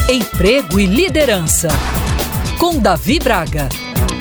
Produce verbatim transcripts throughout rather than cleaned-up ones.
Emprego e Liderança, com Davi Braga.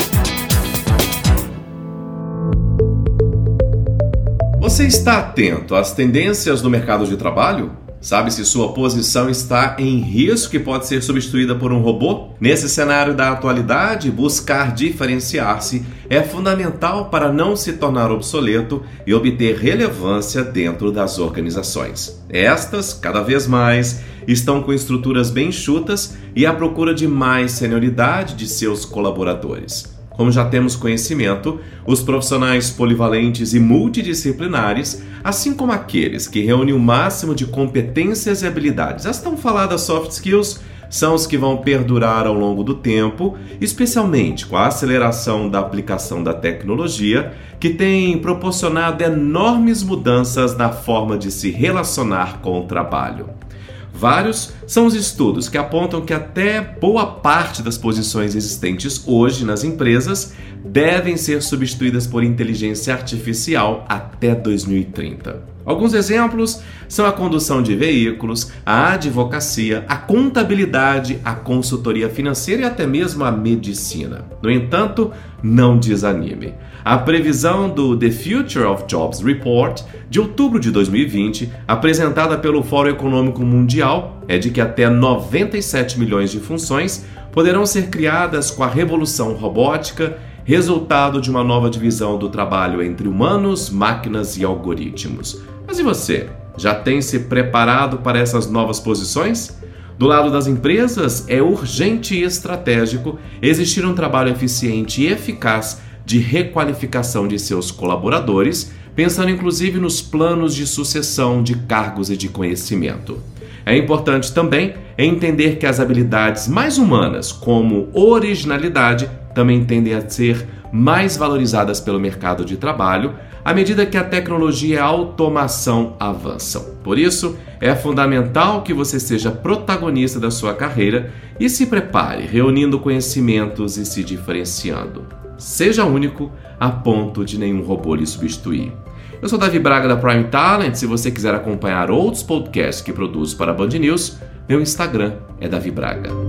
Você está atento às tendências do mercado de trabalho? Sabe se sua posição está em risco e pode ser substituída por um robô? Nesse cenário da atualidade, buscar diferenciar-se é fundamental para não se tornar obsoleto e obter relevância dentro das organizações. Estas, cada vez mais, estão com estruturas bem enxutas e à procura de mais senioridade de seus colaboradores. Como já temos conhecimento, os profissionais polivalentes e multidisciplinares, assim como aqueles que reúnem o máximo de competências e habilidades, as tão faladas soft skills, são os que vão perdurar ao longo do tempo, especialmente com a aceleração da aplicação da tecnologia, que tem proporcionado enormes mudanças na forma de se relacionar com o trabalho. Vários são os estudos que apontam que até boa parte das posições existentes hoje nas empresas devem ser substituídas por inteligência artificial até dois mil e trinta. Alguns exemplos são a condução de veículos, a advocacia, a contabilidade, a consultoria financeira e até mesmo a medicina. No entanto, não desanime. A previsão do The Future of Jobs Report de outubro de dois mil e vinte, apresentada pelo Fórum Econômico Mundial, é de que até noventa e sete milhões de funções poderão ser criadas com a revolução robótica, resultado de uma nova divisão do trabalho entre humanos, máquinas e algoritmos. Mas e você? Já tem se preparado para essas novas posições? Do lado das empresas, é urgente e estratégico existir um trabalho eficiente e eficaz de requalificação de seus colaboradores, pensando inclusive nos planos de sucessão de cargos e de conhecimento. É importante também entender que as habilidades mais humanas, como originalidade, também tendem a ser mais valorizadas pelo mercado de trabalho à medida que a tecnologia e a automação avançam. Por isso, é fundamental que você seja protagonista da sua carreira e se prepare, reunindo conhecimentos e se diferenciando. Seja único a ponto de nenhum robô lhe substituir. Eu sou Davi Braga da Prime Talent. Se você quiser acompanhar outros podcasts que produzo para a Band News, meu Instagram é Davi Braga.